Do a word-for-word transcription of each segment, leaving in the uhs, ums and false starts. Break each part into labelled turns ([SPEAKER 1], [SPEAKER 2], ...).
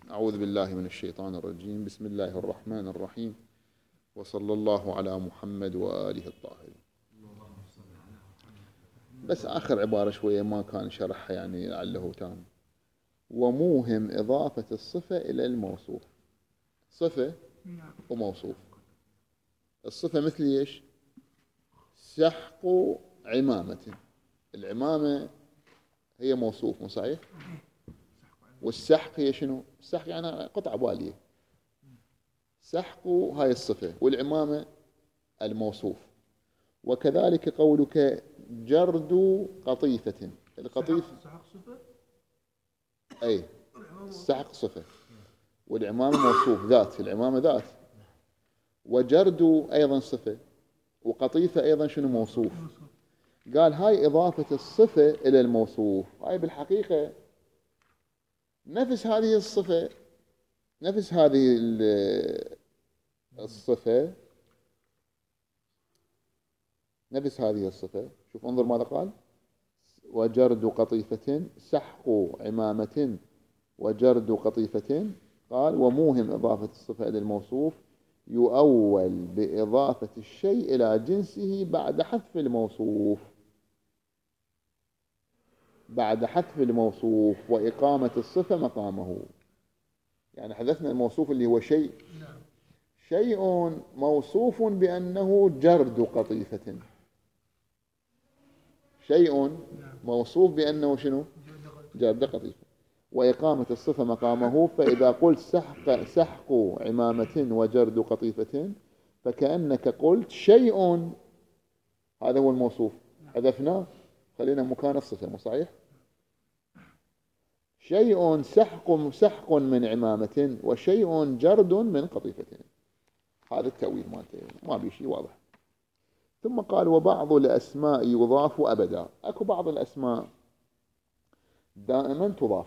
[SPEAKER 1] أعوذ بالله من الشيطان الرجيم. بسم الله الرحمن الرحيم، وصلى الله على محمد وآله الطاهرين. بس آخر عبارة شوية ما كان شرحها، يعني لعله تام. وموهم إضافة الصفة إلى الموصوف. صفة وموصوف. الصفة مثل إيش؟ سحق عمامة. العمامة هي موصوف، مو صحيح؟ والسحق هي شنو؟ السحق يعني قطعة بالية. سحق هاي الصفة، والعمامة الموصوف. وكذلك قولك جرد قطيفة. القطيفة
[SPEAKER 2] سحق صفة؟
[SPEAKER 1] أي السحق صفة، والعمامة موصوف ذات. العمامة ذات، وجرد أيضا صفة، وقطيفة أيضا شنو؟ موصوف. قال هاي إضافة الصفة إلى الموصوف، هاي بالحقيقة نفس هذه الصفة، نفس هذه الصفة، نفس هذه الصفة. شوف انظر ماذا قال: وجرد قطيفة، سحق عمامة وجرد قطيفة. قال وموهم إضافة الصفة إلى الموصوف يؤول بإضافة الشيء إلى جنسه بعد حذف الموصوف، بعد حذف الموصوف وإقامة الصفة مقامه. يعني حذفنا الموصوف اللي هو شيء، شيء موصوف بأنه جرد قطيفة، شيء موصوف بأنه شنو؟ جرد قطيفة، وإقامة الصفة مقامه. فإذا قلت سحق, سحق عمامة وجرد قطيفة فكأنك قلت شيء، هذا هو الموصوف، حذفناه خلينا مكان الصفة، مو صحيح؟ شيء سحق سحق من عمامة وشيء جرد من قطيفة. هذا التأويل مالته ما بي شيء واضح. ثم قال وبعض الأسماء يضاف أبدا. أكو بعض الأسماء دائما تضاف،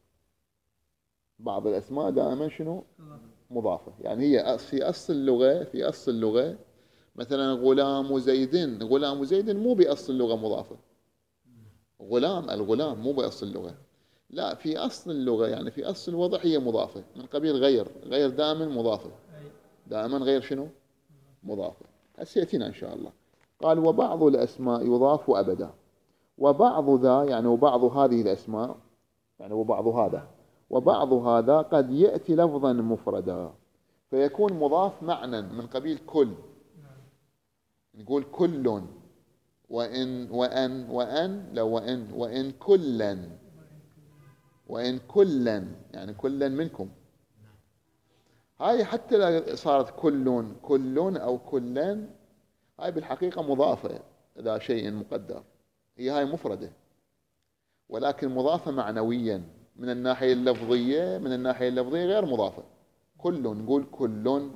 [SPEAKER 1] بعض الأسماء دائما شنو؟ مضافة. يعني هي في أصل اللغة، في أصل اللغة مثلا غلام زيد، غلام زيد مو بأصل اللغة مضافة. غلام، الغلام مو بأصل اللغة، لا، في أصل اللغة يعني في أصل الوضع هي مضافة من قبيل غير. غير دائما مضافة، دائما غير شنو؟ مضافة. سيأتينا إن شاء الله. قال وبعض الأسماء يضاف أبدا، وبعض ذا يعني وبعض هذه الأسماء يعني وبعض هذا، وبعض هذا قد يأتي لفظا مفردا فيكون مضاف معنى من قبيل كل. نقول كل، وإن وأن وأن لو وإن وإن كلا، وإن كلا يعني كلا منكم. هاي حتى لو صارت كل كل أو كلا، هاي بالحقيقة مضافة إلى شيء مقدر، هي هاي مفردة، ولكن مضافة معنويا. من الناحية اللفظية، من الناحية اللفظية غير مضافة. كل نقول كل،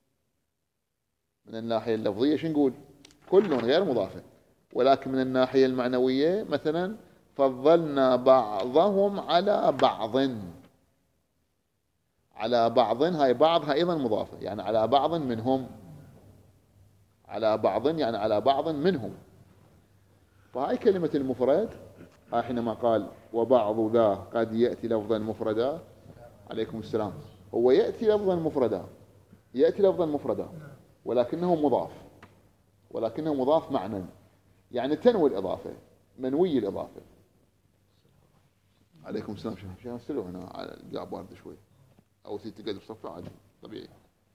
[SPEAKER 1] من الناحية اللفظية شو نقول؟ كل غير مضافة. ولكن من الناحية المعنوية مثلا فضلنا بعضهم على بعض، على بعض، هاي بعض أيضا مضافة، يعني على بعض منهم، على بعض يعني على بعض منهم. فهاي كلمة المفرد، هاي حينما قال وبعض ذا قد يأتي لفظا مفردا، عليكم السلام، هو يأتي لفظا مفردا، يأتي لفظا مفردا ولكنه مضاف، ولكنه مضاف معنى، يعني تنوي الإضافة، منوي الإضافة. عليكم السلام. شوف شو هسلو هنا على الجاب بارد شوي، أو تقعد بصفة عادي طبيعي.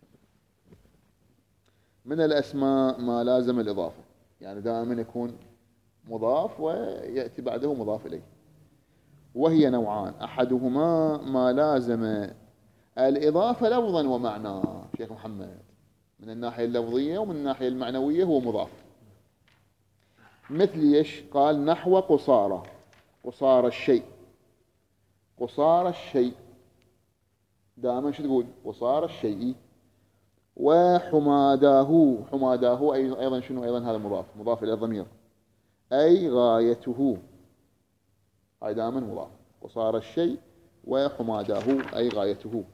[SPEAKER 1] من الأسماء ما لازم الإضافة، يعني دائما يكون مضاف ويأتي بعده مضاف إليه. وهي نوعان: أحدهما ما لازم الإضافة لفظا ومعنى. شيخ محمد من الناحية اللفظية ومن الناحية المعنوية هو مضاف. مثل ايش؟ قال نحو قصارى، قصارى الشيء، قصارى الشيء دائما شو تقول؟ قصارى الشيء. وحماداه، حماداه أيضا شنو؟ أيضا هذا مضاف، مضاف إلى الضمير. أي غايته، هاي دائما مضاف. قصارى الشيء وحماداه أي غايته.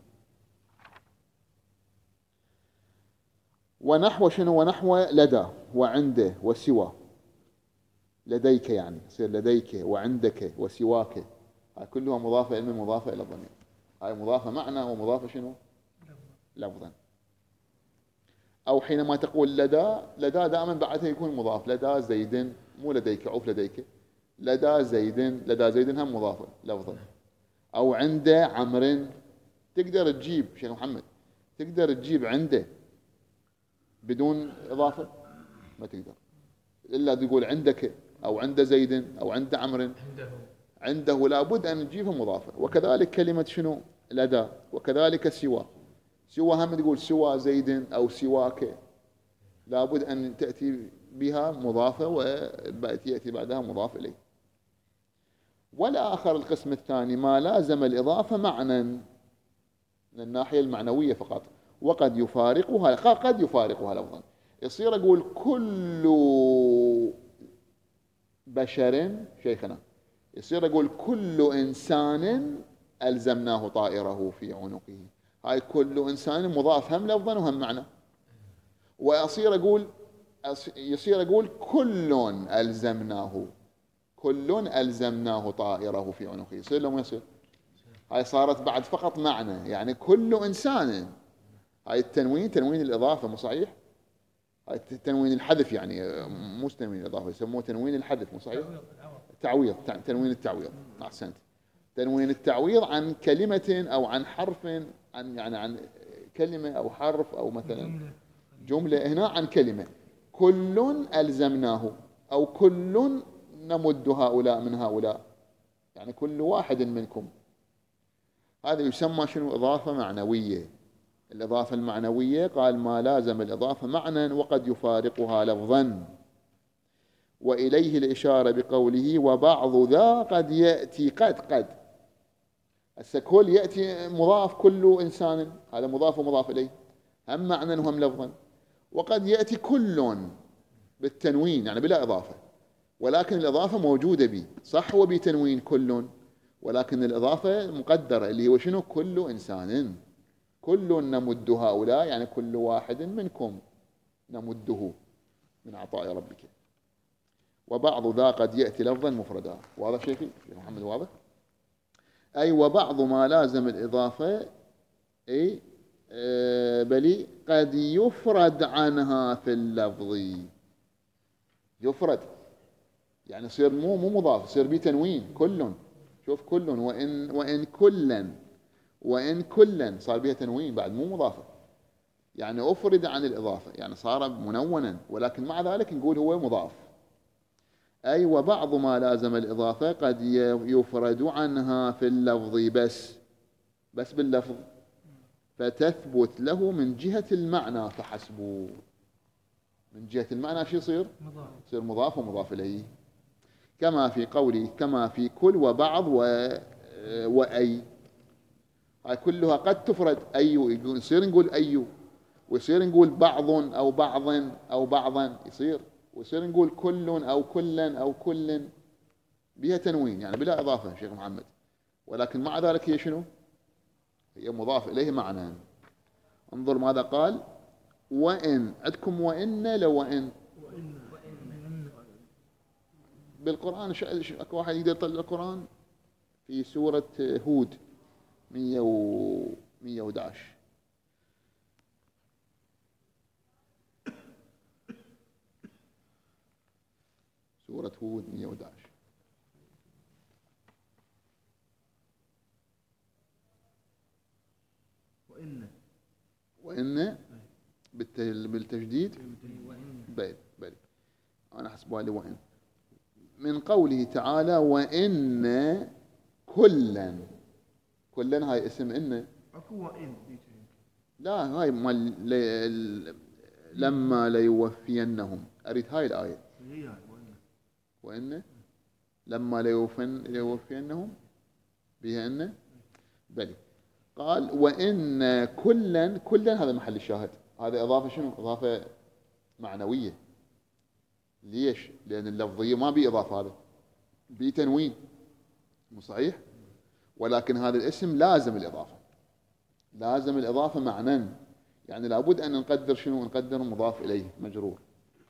[SPEAKER 1] ونحو شنو؟ ونحو لدى وعنده وسوى. لديك يعني يصير لديك وعندك وسواك، هاي كلها مضافة إلى مضافة إلى الضمير. هاي مضافة معنى ومضافة شنو لفظا. أو حينما تقول لدى، لدى دائما بعدها يكون مضاف، لدى زيد، مو لديك، عوف لديك، لدى زيد، لدى زيد هم مضافة لفظا. أو عند عمر، تقدر تجيب شيخ محمد، تقدر تجيب عنده بدون إضافة؟ ما تقدر، إلا تقول عندك أو عند زيد أو عند عمر، عنده عنده لابد أن تجيبها مضافة. وكذلك كلمة شنو لدى، وكذلك سوى، سوى هم تقول سوى زيد أو سواك، لابد أن تأتي بها مضافة ويأتي بعدها مضاف إليه. والآخر القسم الثاني ما لازم الإضافة معنى من الناحية المعنوية فقط، وقد يفارقها، قد يفارقها لفظا. يصير أقول كل بشر شيخنا، يصير أقول كل إنسان ألزمناه طائره في عنقه، هاي كل إنسان مضاف هم لفظا وهم معنى. وأصير أقول يصير أقول كل ألزمناه، كل ألزمناه طائره في عنقه، يصير لو ما يصير؟ هاي صارت بعد فقط معنى، يعني كل إنسان، هاي التنوين تنوين الإضافة مو صحيح؟ هاي تنوين الحذف، يعني مو تنوين الإضافة، يسموه تنوين الحذف مو صحيح؟ تعويض، تنوين التعويض، أحسنت. تنوين التعويض عن كلمة أو عن حرف، عن يعني عن كلمة أو حرف أو مثلا جملة، هنا عن كلمة. كل ألزمناه أو كل نمد هؤلاء من هؤلاء، يعني كل واحد منكم. هذا يسمى شنو؟ إضافة معنوية. الإضافة المعنوية قال ما لازم الإضافة معنى وقد يفارقها لفظا. وإليه الإشارة بقوله وبعض ذا قد يأتي، قد قد هسه كل يأتي مضاف، كل إنسان هذا مضاف ومضاف إليه هم معنى وهم لفظا. وقد يأتي كل بالتنوين يعني بلا إضافة، ولكن الإضافة موجودة به صح، هو بتنوين كل، ولكن الإضافة مقدرة اللي هو شنو؟ كل إنسان، كل نمد هؤلاء يعني كل واحد منكم نمده من عطاء ربك. وبعض ذا قد يأتي لفظا مفردا. واضح شيخي محمد؟ واضح. أي وبعض ما لازم الإضافة أي أه بل قد يفرد عنها في اللفظ، يفرد يعني يصير مو مو مضاف، يصير بتنوين كل. شوف كل، وإن وإن كلا، وإن كلا صار بها تنوين بعد مو مضافة، يعني أفرد عن الإضافة، يعني صار منونا، ولكن مع ذلك نقول هو مضاف. أي وبعض ما لازم الإضافة قد يفرد عنها في اللفظ بس، بس باللفظ، فتثبت له من جهة المعنى فحسب. من جهة المعنى شو يصير؟ مضاف. يصير مضاف ومضاف إليه. كما في قوله كما في كل وبعض و... وأي، هاي كلها قد تفرد أي، يصير نقول أي، ويصير نقول بعض أو بعض أو بعضا يصير، ويصير نقول كل أو كلا أو كل بها تنوين يعني بلا إضافة شيخ محمد، ولكن مع ذلك هي شنو؟ هي مضاف إليه معنى. انظر ماذا قال وإن، عندكم وإن لو وإن بالقرآن، اكو واحد يقدر يطلع القرآن في سورة هود مية وأحد عشر. سورة هود مية وأحد عشر.
[SPEAKER 2] وإن
[SPEAKER 1] وإن بالتجديد بل بل أنا حسبها لي وإن من قوله تعالى وإن كلا، كلا هاي اسم إن،
[SPEAKER 2] أكو وإن
[SPEAKER 1] لا هاي مال لي... لما ليوفينهم، أريد هاي الآية وإن لما ليوفن ليوفينهم بها إن بل. قال وإن كلا، كلا هذا محل الشاهد، هذا إضافة شنو؟ إضافة معنوية. ليش؟ لأن اللفظية ما بي إضافة، هذا بي تنوين مو صحيح؟ ولكن هذا الاسم لازم الإضافة، لازم الإضافة معنى، يعني لابد أن نقدر شنو؟ نقدر مضاف إليه مجرور.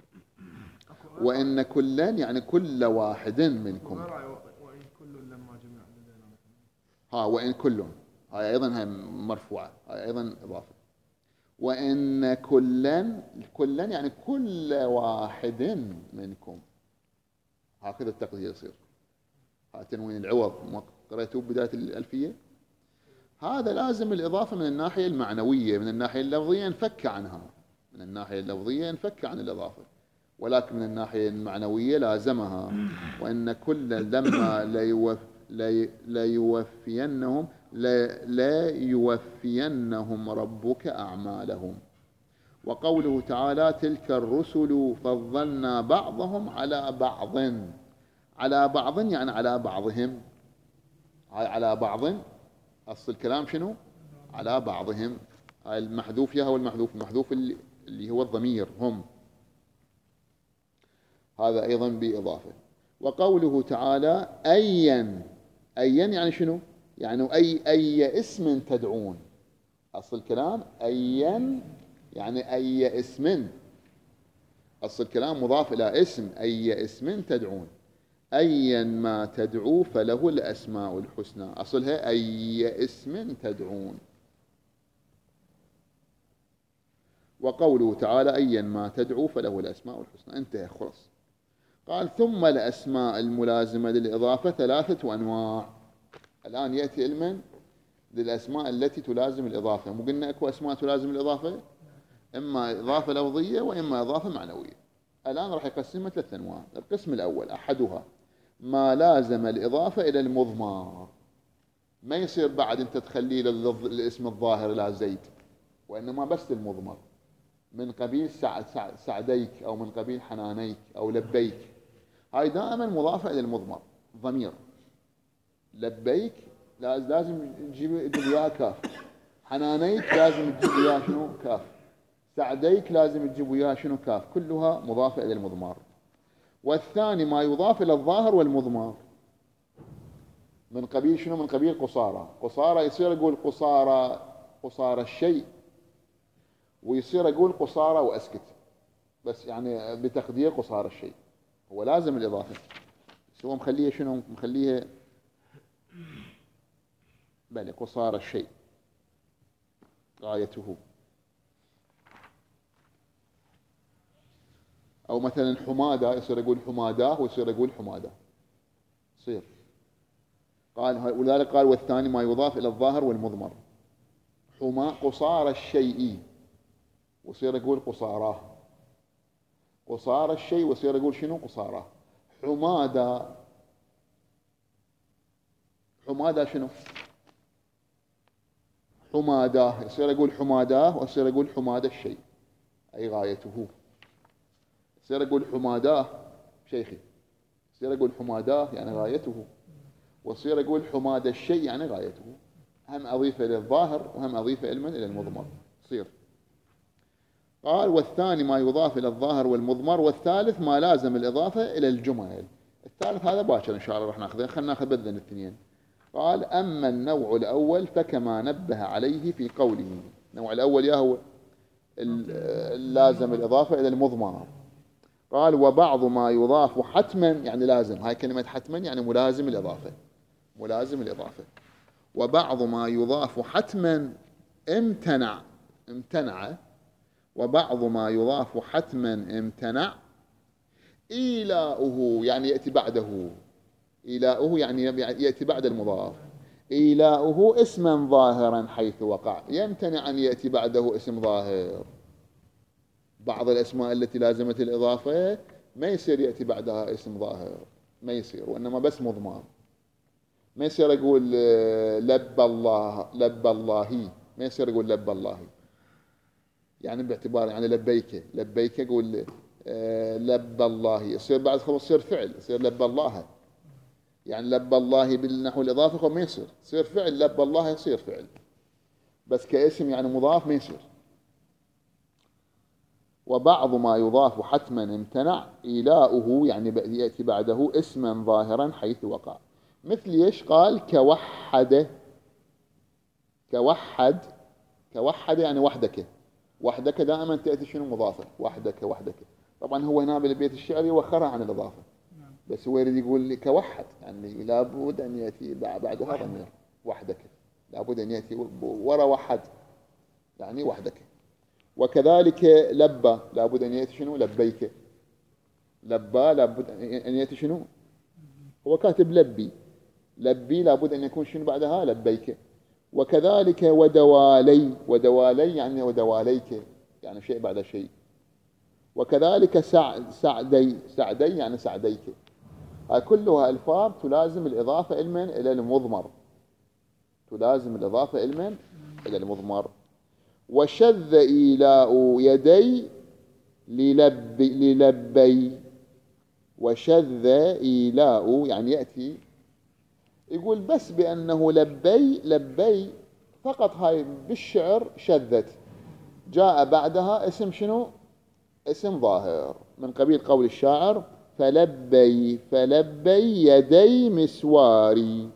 [SPEAKER 1] وإن كلا يعني كل واحد منكم.
[SPEAKER 2] وإن كل لما جميع
[SPEAKER 1] ها وإن كل هاي أيضا هاي مرفوعة، هاي أيضا إضافة. وإن كلا، كلا يعني كل واحد منكم، هكذا التقدير يصير. هذا تنوين العوض ما قرأتوه بداية الألفية. هذا لازم الإضافة من الناحية المعنوية، من الناحية اللفظية انفك عنها، من الناحية اللفظية انفك عن الإضافة، ولكن من الناحية المعنوية لازمها. وإن كل لما لا يوفينهم لا يوفينهم ربك أعمالهم. وقوله تعالى تلك الرسل فضلنا بعضهم على بعض، على بعض يعني على بعضهم، على بعض أصل الكلام شنو؟ على بعضهم. المحذوف يا هو المحذوف، المحذوف اللي هو الضمير هم، هذا أيضا بإضافة. وقوله تعالى أيا، أيا يعني شنو؟ يعني أي أي اسم تدعون. أصل الكلام أيا يعني أي اسم، أصل الكلام مضاف إلى اسم، أي اسم تدعون، أيا ما تدعو فله الأسماء الحسنى، أصلها أي اسم تدعون. وقوله تعالى أيا ما تدعو فله الأسماء الحسنى، انتهى خلص. قال ثم الأسماء الملازمة للإضافة ثلاثة أنواع. الآن يأتي علما للأسماء التي تلازم الإضافة. مو قلنا أكو أسماء تلازم الإضافة، إما إضافة لفظية وإما إضافة معنوية. الآن راح يقسمها ثلاث أنواع. القسم الأول أحدها ما لازم الإضافة إلى المضمار، ما يصير بعد أنت تخليه للاسم الظاهر لا زيد، وإنما بس للمضمر، من قبيل سعد سعديك أو من قبيل حنانيك أو لبيك. هاي دائما مضافة إلى المضمر ضمير. لبيك لازم تجيب وياه كاف، حنانيك لازم تجيب وياه شنو؟ كاف، سعديك لازم تجيب وياه شنو؟ كاف، كلها مضافة إلى المضمار. والثاني ما يضاف إلى الظاهر والمضمار، من قبيل شنو؟ من قبيل قصارى. قصارى يصير يقول قصارى قصارى الشيء، ويصير يقول قصارى وأسكت، بس يعني بتقدير قصارى الشيء، هو لازم الإضافة. سوى مخليه شنو؟ مخليه بل قصارى الشيء غايته. أو مثلا حمادة يصير يقول حماداه ويصير يقول حمادة، يصير. قال ولذلك قال والثاني ما يضاف إلى الظاهر والمضمر. حما قصارى الشيء ويصير يقول قصاراه، قصارى الشيء ويصير يقول شنو؟ قصاراه. حمادة، حمادة شنو؟ حماداه يصير يقول حماداه ويصير يقول حمادة الشيء أي غايته. يصير يقول حماداه شيخي، يصير يقول حماداه يعني غايته، ويصير يقول حمادة الشيء يعني غايته. هم أضيف إلى الظاهر وهم أضيف علما إلى المضمر يصير. قال والثاني ما يضاف إلى الظاهر والمضمر. والثالث ما لازم الإضافة إلى الجمل. الثالث هذا باكر إن شاء الله راح ناخذه، خلينا ناخذ بذن الاثنين. قال أما النوع الأول فكما نبه عليه في قوله. النوع الأول يا هو اللازم الإضافة إلى المضمر. قال وبعض ما يضاف حتما يعني لازم، هاي كلمة حتما يعني ملازم الإضافة، ملازم الإضافة. وبعض ما يضاف حتما امتنع، امتنع. وبعض ما يضاف حتما امتنع إيلاؤه يعني يأتي بعده، إيلاؤه يعني يأتي بعد المضاف. إيلاؤه اسما ظاهرا حيث وقع، يمتنع أن يأتي بعده اسم ظاهر. بعض الأسماء التي لازمت الإضافة ما يصير يأتي بعدها اسم ظاهر، ما يصير، وإنما بس مضمار. ما يصير يقول لب الله، لب الله، ما يصير يقول لب الله، يعني باعتبار يعني لبيك، لبيك يقول لب الله، يصير بعد خلاص يصير فعل، يصير لب الله، يعني لب الله بالنحو الإضافة ما يصير، يصير فعل لب الله، يصير فعل، بس كاسم يعني مضاف ما يصير. وبعض ما يضاف حتما امتنع إيلاؤه يعني يأتي بعده اسما ظاهرا حيث وقع. مثل ايش؟ قال كوحد، كوحد، كوحد يعني وحدك، وحدك دائما تأتي شنو؟ مضافة، وحدك وحدك. طبعا هو هنا بالبيت الشعري وخرها عن الإضافة، بس هو يريد يقول لي كوحد يعني لابد أن يأتي بعدها ضمير وحدك. لابد أن يأتي وراء وحد، يعني وحدك. وكذلك لبى لابد أن يأتي شنو؟ لبيك. لبى لابد أن يأتي شنو؟ هو كاتب لبي، لبي لابد أن يكون شنو بعدها؟ لبيك. وكذلك ودوالي، ودوالي يعني ودواليك، يعني شيء بعد شيء. وكذلك سع سعدي، سعدي يعني سعديك. هاي كلها ألفاظ تلازم الإضافة علما إلى المضمر، تلازم الإضافة علما إلى المضمر. وشذ إيلاء يدي للبي, للبي. وشذ إيلاء يعني يأتي يقول بس بأنه لبي، لبي فقط هاي بالشعر شذت، جاء بعدها اسم شنو؟ اسم ظاهر من قبيل قول الشاعر فلبي فلبي يدي مسواري.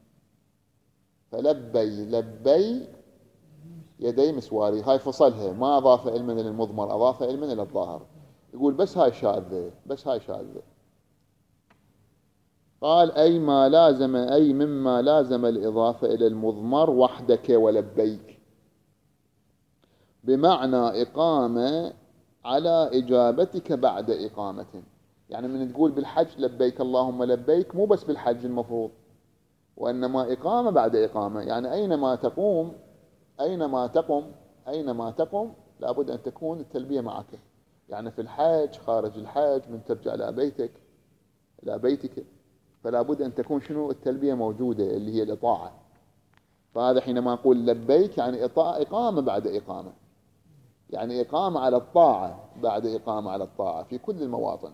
[SPEAKER 1] فلبي لبي يدي مسواري، هاي فصلها، ما أضاف علما إلى المضمر، أضاف علما إلى الظاهر. يقول بس هاي شاذة، بس هاي شاذة. قال أي ما لازم، أي مما لازم الإضافة إلى المضمر وحدك ولبيك، بمعنى إقامة على إجابتك بعد إقامة. يعني من تقول بالحج لبيك اللهم لبيك، مو بس بالحج المفروض، وإنما إقامة بعد إقامة. يعني أينما تقوم، أينما تقم أينما تقم لابد أن تكون التلبية معك. يعني في الحج، خارج الحج، من ترجع إلى بيتك، إلى بيتك، فلا بد أن تكون شنو؟ التلبية موجودة اللي هي الإطاعة. فهذا حينما أقول لبيك يعني إطاعة، إقامة بعد إقامة، يعني إقامة على الطاعة بعد إقامة على الطاعة في كل المواطن.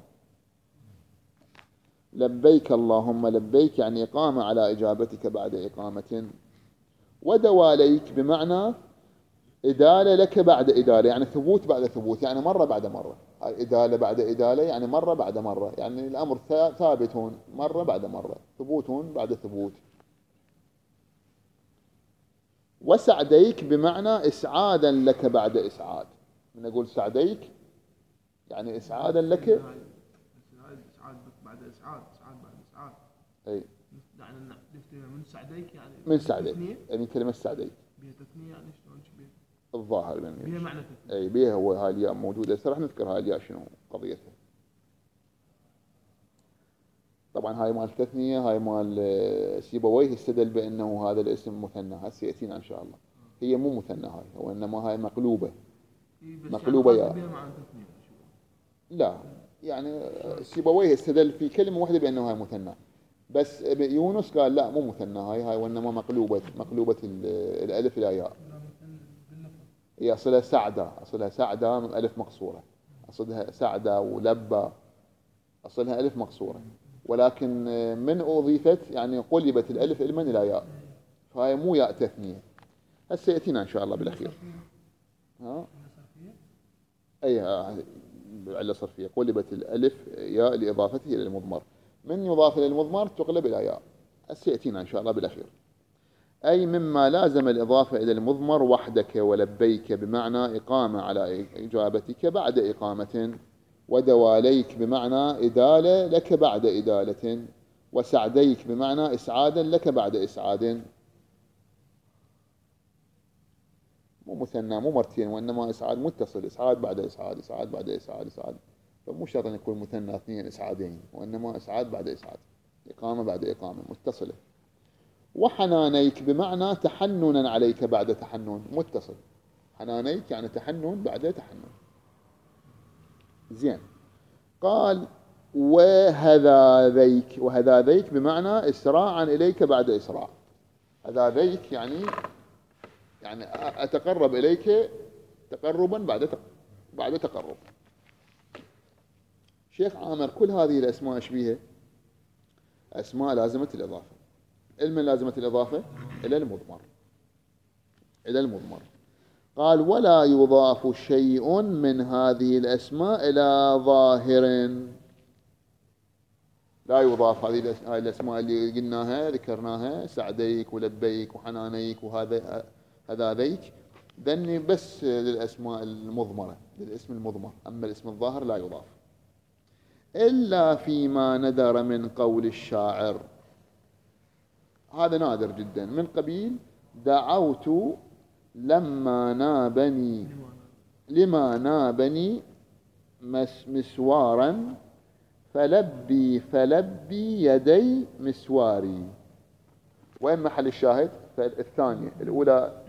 [SPEAKER 1] لبيك اللهم لبيك يعني إقامة على إجابتك بعد إقامة. ودواليك بمعنى إدالة لك بعد إدالة، يعني ثبوت بعد ثبوت، يعني مرة بعد مرة. إدالة بعد إدالة يعني مرة بعد مرة، يعني الأمر ثابت مرة بعد مرة، ثبوت بعد ثبوت. وسعديك بمعنى إسعادا لك بعد إسعاد. من أقول سعديك يعني إسعادا لك.
[SPEAKER 2] إسعاد بعد إسعاد، إسعاد بعد إسعاد.
[SPEAKER 1] أي.
[SPEAKER 2] يعني من سعديك يعني
[SPEAKER 1] من سعديك يعني كلمة سعديك
[SPEAKER 2] بها تثنية، يعني شلون بها؟
[SPEAKER 1] الظاهر
[SPEAKER 2] بها معنى تثنية.
[SPEAKER 1] أي بها، هو هاي الياء موجودة، هسه راح نذكر هاي الياء شنو قضيتها. طبعا هاي مال تثنية، هاي مال سيبويه استدل بأنه هذا الاسم مثنى، هسه يأتينا إن شاء الله. هي مو مثنى هاي، وإنما هاي مقلوبة. مقلوبة يا لا، يعني سيبويه استدل في كلمة واحدة بأنه هاي مثنى، بس يونس قال لا مو مثنى هاي، هاي وإنما مقلوبة، مقلوبة الألف إلى ياء. هي أصلها سعدة، أصلها سعدة من ألف مقصورة، أصلها سعدة ولبى، أصلها ألف مقصورة، ولكن من أضيفت يعني قلبت الألف علما إلى ياء، فهي مو ياء تثنية. هسه يأتينا إن شاء الله بالأخير. ها؟ أي علة صرفية، قلبت الألف ياء لإضافته إلى المضمر، من يضاف إلى المضمر تقلب إلى ياء. هسه يأتينا إن شاء الله بالأخير. أي مما لازم الإضافة إلى المضمر وحدك ولبيك بمعنى إقامة على إجابتك بعد إقامة. ودواليك بمعنى إدالة لك بعد إدالة. وسعديك بمعنى إسعادا لك بعد إسعاد. مو مثنى، مو مرتين، وإنما إسعاد متصل، إسعاد بعد إسعاد، إسعاد بعد إسعاد، إسعاد. فمو شرط أن يكون مثنى اثنين إسعادين، وإنما إسعاد بعد إسعاد، إقامة بعد إقامة متصلة. وحنانيك بمعنى تحننا عليك بعد تحنن، متصل. حنانيك يعني تحنن بعد تحنن. زين. قال وهذاذيك، وهذاذيك بمعنى إسراعا إليك بعد إسراع. هذاذيك يعني يعني أتقرب إليك تقربا بعد بعد تقرب. شيخ عامر كل هذه الأسماء إيش بيها؟ أسماء لازمة الإضافة. علم لازمة الإضافة إلى المضمر، إلى المضمر. قال ولا يضاف شيء من هذه الأسماء إلى ظاهر. لا يضاف هذه الأسماء اللي قلناها ذكرناها، سعديك ولبيك وحنانيك وهذا هذاذيك، ذني بس للأسماء المضمرة، للاسم المضمر. أما الاسم الظاهر لا يضاف إلا فيما ندر من قول الشاعر. هذا نادر جدا، من قبيل دعوت لما نابني لما نابني مس مسوارا فلبي فلبي يدي مسواري. وين محل الشاهد؟ الثانية. الأولى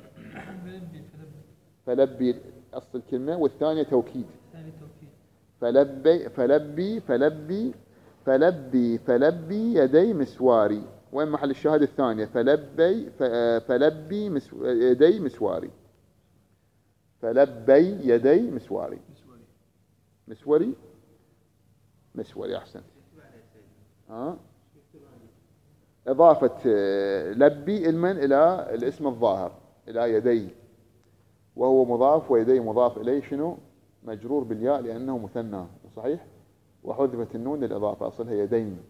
[SPEAKER 1] فلبي أصل الكلمة، والثانية توكيد. فلبي فلبي فلبي فلبي فلبي يدي مسواري. وين محل الشاهد؟ الثانية فلبي فلبي مسو يدي مسواري. فلبي يدي مسواري. مسوري مسوري أحسن. ها إضافة لبي المن إلى الاسم الظاهر إلى يدي، وهو مضاف، ويدي مضاف إليه شنو؟ مجرور بالياء لأنه مثنى، صحيح؟ وحذفت النون للإضافة، أصلها يدين.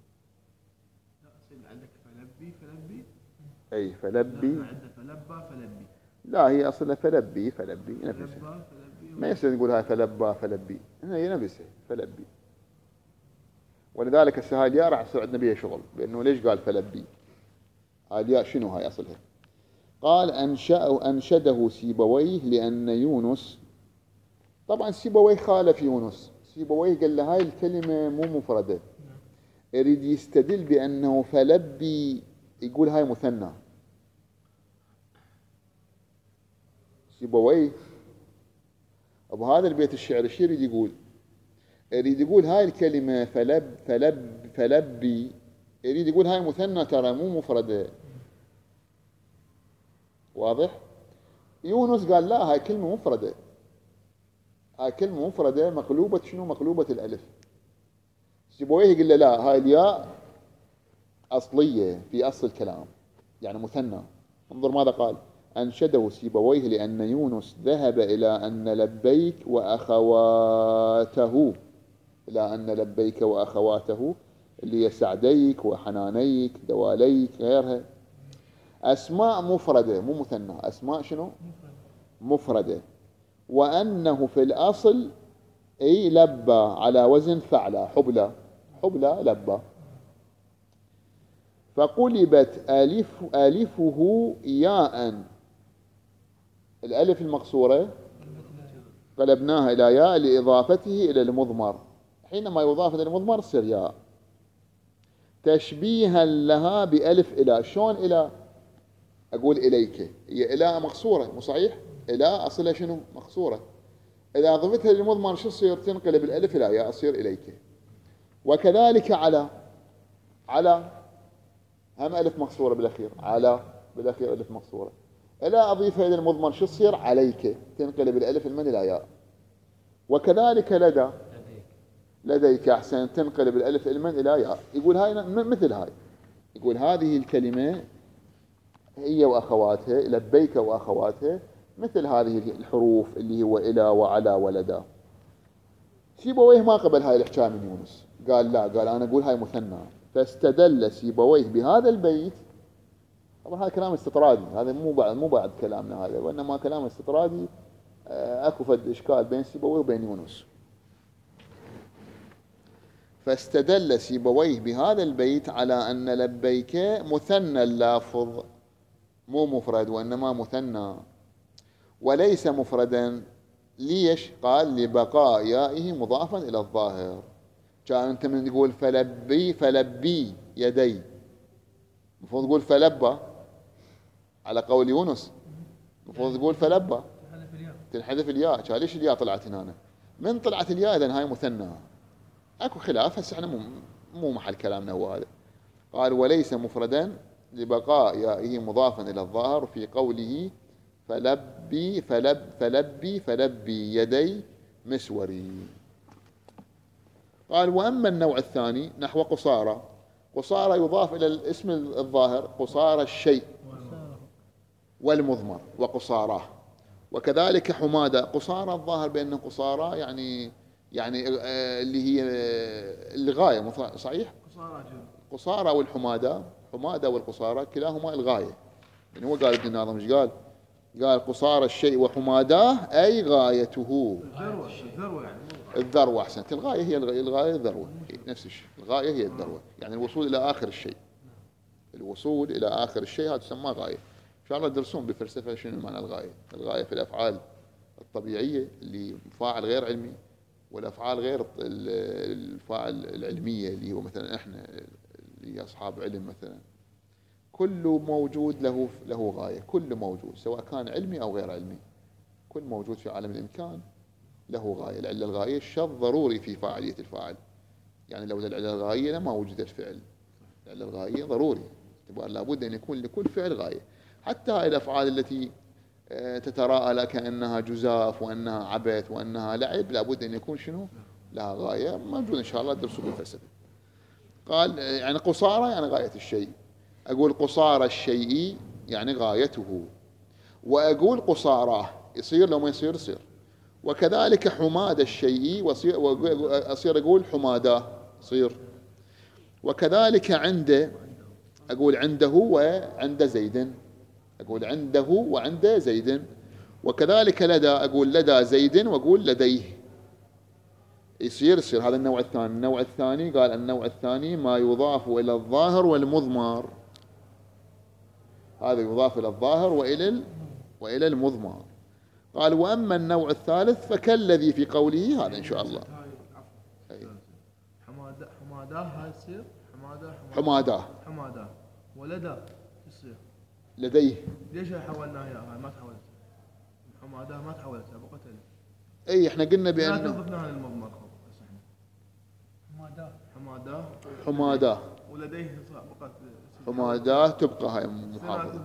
[SPEAKER 2] لا عندك فلبي فلبي.
[SPEAKER 1] أي فلبي.
[SPEAKER 2] لا عندك فلبى فلبي.
[SPEAKER 1] لا هي أصلها فلبي فلبي نفسها. ما يصير نقول هاي فلبى فلبي، هي نفسها فلبي. ولذلك هسه هاي الياء راح يصير عندنا بيها شغل، بأنه ليش قال فلبي؟ هاي الياء شنو هاي أصلها؟ قال أنشأ أنشده سيبويه لأن يونس، طبعا سيبويه خالف يونس. سيبويه قال له هاي الكلمة مو مفردة، يريد يستدل بأنه فلبي يقول هاي مثنى. سيبويه بهذا البيت الشعر الشيء يريد يقول؟ يريد يقول هاي الكلمة فلب فلب فلبي، يريد يقول هاي مثنى ترى مو مفردة. واضح؟ يونس قال لا هاي كلمة مفردة، هاي كلمة مفردة مقلوبة شنو؟ مقلوبة الألف. سيبويه يقول له لا هاي الياء أصلية في أصل الكلام، يعني مثنى. انظر ماذا قال: أنشده سيبويه لأن يونس ذهب إلى أن لبيك وأخواته، إلى أن لبيك وأخواته اللي هي سعديك وحنانيك دواليك غيرها، أسماء مفردة مو مثنى، أسماء شنو؟ مفردة. وأنه في الأصل أي لبى على وزن فعلى، حبلى حبلى لبى، فقلبت ألف ألفه ياء، الألف المقصورة قلبناها إلى ياء لإضافته إلى المضمر، حينما يضاف إلى المضمر تصير ياء، تشبيها لها بألف إلى. شلون إلى؟ أقول إليك، هي إلى مقصورة مو صحيح؟ إلى أصلها شنو؟ مقصورة. إذا أضفتها للمضمر شو تصير؟ تنقلب الألف إلى ياء، أصير إليك. وكذلك على، على هم ألف مقصورة بالأخير، على بالأخير ألف مقصورة. إلى أضيفها إلى المضمر شو تصير؟ عليك، تنقلب الألف المن إلى ياء. وكذلك لدى، لديك أحسن، تنقلب الألف المن إلى ياء. يقول هاي مثل هاي، يقول هذه الكلمة هي وأخواتها، لبيك وأخواتها، مثل هذه الحروف اللي هو إلى وعلى ولدى. سيبويه ما قبل هاي الحكاية من يونس، قال لا، قال أنا أقول هاي مثنى. فاستدل سيبويه بهذا البيت، طبعا هذا كلام استطرادي، هذا مو بعد مو بعد كلامنا هذا، وإنما كلام استطرادي. أكو فد إشكال بين سيبويه وبين يونس. فاستدل سيبويه بهذا البيت على أن لبيك مثنى اللافظ مو مفرد، وإنما مثنى وليس مفردا. ليش؟ قال لبقاء يائه مضافا إلى الظاهر. كان أنت من تقول فلبي فلبي يدي، المفروض تقول فلبى على قول يونس، المفروض تقول فلبى، تنحذف الياء. كان ليش الياء طلعت هنا؟ من طلعت الياء إذن هاي مثنى. اكو خلاف، هسه احنا مو مو محل كلامنا هو هذا. قال وليس مفردا لبقاء يائه مضافا الى الظاهر في قوله فلبي فلب فلبي فلبي يدي مسوري. قال واما النوع الثاني نحو قصارى. قصارى يضاف الى الاسم الظاهر، قصارى الشيء والمضمر وقصاراه. وكذلك حمادة. قصارى الظاهر بأنه قصارى يعني يعني اللي هي الغاية، صحيح؟ قصارى والحمادة، حمادة والقصارى كلاهما الغاية. يعني هو قال ابن الناظم ايش قال؟ قال قصارى الشيء وحماداه أي غايته.
[SPEAKER 2] الذروة، الذروة يعني
[SPEAKER 1] الذروة. أحسنت، الغاية هي الغاية الذروة، نفس الشيء، الغاية هي الذروة، يعني الوصول إلى آخر الشيء. الوصول إلى آخر الشيء هذا تسمى غاية. إن شاء الله تدرسون بالفلسفة شنو معنى الغاية. الغاية في الأفعال الطبيعية اللي فاعل غير علمي، والأفعال غير الفاعل العلمية اللي هو مثلا إحنا اللي أصحاب علم مثلا. كل موجود له له غاية، كل موجود سواء كان علمي أو غير علمي، كل موجود في عالم الإمكان له غاية. العلة الغاية الشرط ضروري في فاعلية الفاعل. يعني لو العلة الغاية لما وجد الفعل. العلة الغاية ضروري، لابد أن يكون لكل فعل غاية. حتى هاي الأفعال التي تتراءى لك أنها جزاف وأنها عبث وأنها لعب، لابد أن يكون شنو لها غاية. موجود إن شاء الله تدرسوا بالفلسفة. قال يعني قصارى يعني غاية الشيء. أقول قصارى الشيء يعني غايته، وأقول قصاراه يصير لو ما يصير يصير. وكذلك حماد الشيء وأصير أقول حماداه يصير. وكذلك عنده أقول عنده وعند زيد، أقول عنده وعند زيد. وكذلك لدى أقول لدى زيد وأقول لديه يصير يصير. هذا النوع الثاني. النوع الثاني قال النوع الثاني ما يضاف إلى الظاهر والمضمر. هذا يضاف إلى الظاهر وإلى وإلى المضمر. قال وأما النوع الثالث فكالذي في قوله هذا إن شاء الله.
[SPEAKER 2] حماده حماده هاي تصير حماده
[SPEAKER 1] حماده
[SPEAKER 2] حماده ولدى يصير
[SPEAKER 1] لديه.
[SPEAKER 2] ليش حولناها اياها؟ ما تحولت حماده، ما تحولت بقت
[SPEAKER 1] اي احنا قلنا
[SPEAKER 2] بأن
[SPEAKER 1] بأن
[SPEAKER 2] ضفناها للمضمر. حماده حماده
[SPEAKER 1] حماده
[SPEAKER 2] ولديه بقت
[SPEAKER 1] حماده تبقى هاي محافظة.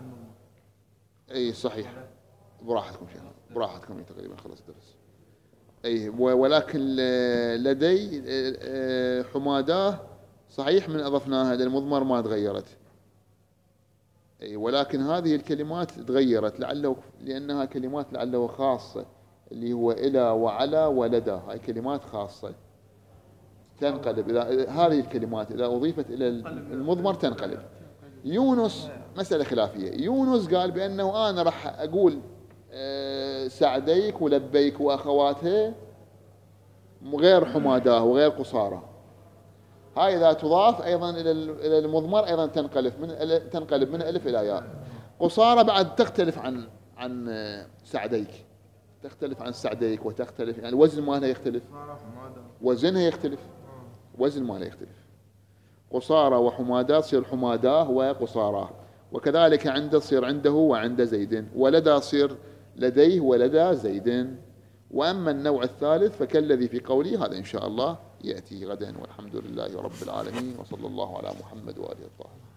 [SPEAKER 1] اي صحيح. براحتكم شيخ، براحتكم تقريبا خلص الدرس. اي ولكن لدي حماده صحيح من اضفناها للمضمر ما تغيرت. اي ولكن هذه الكلمات تغيرت لعله لانها كلمات لعله خاصه، اللي هو الى وعلى ولدى. هاي كلمات خاصه تنقلب. اذا هذه الكلمات اذا اضيفت الى المضمر تنقلب. يونس مساله خلافيه. يونس قال بانه انا راح اقول سعديك ولبيك واخواتها غير حماداه وغير قصارى. هاي اذا تضاف ايضا الى الى المضمر ايضا تنقلب من تنقلب من الف الى ياء. قصارى بعد تختلف عن عن سعديك، تختلف عن سعديك وتختلف يعني الوزن مالها يختلف، وزنها يختلف، وزن مالها يختلف. قصارى وحماداه تصير حماداه وقصاراه. وكذلك عنده تصير عنده وعند زيد. ولدى تصير لديه ولدى زيد. وأما النوع الثالث فكالذي في قوله هذا إن شاء الله يأتي غدا. والحمد لله رب العالمين، وصلى الله على محمد وآله الطاهرين.